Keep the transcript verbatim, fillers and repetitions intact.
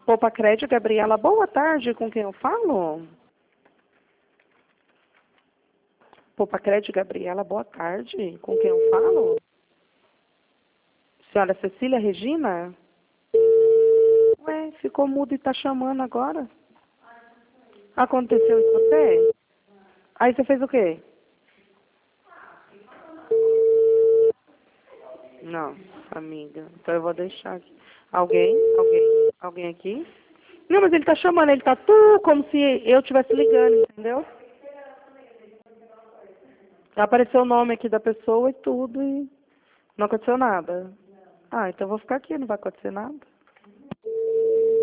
Poupa Crédito, Gabriela, boa tarde, com quem eu falo? Poupa Crédito, Gabriela, boa tarde, com quem eu falo? Senhora Cecília Regina? Ué, ficou mudo e tá chamando agora? Aconteceu isso com você? Aí você fez o quê? Não, amiga, então eu vou deixar aqui. Alguém? Alguém? Alguém aqui? Não, mas ele tá chamando, ele tá tu como se eu estivesse ligando, entendeu? Apareceu o nome aqui da pessoa e tudo e não aconteceu nada. Ah, então eu vou ficar aqui, não vai acontecer nada.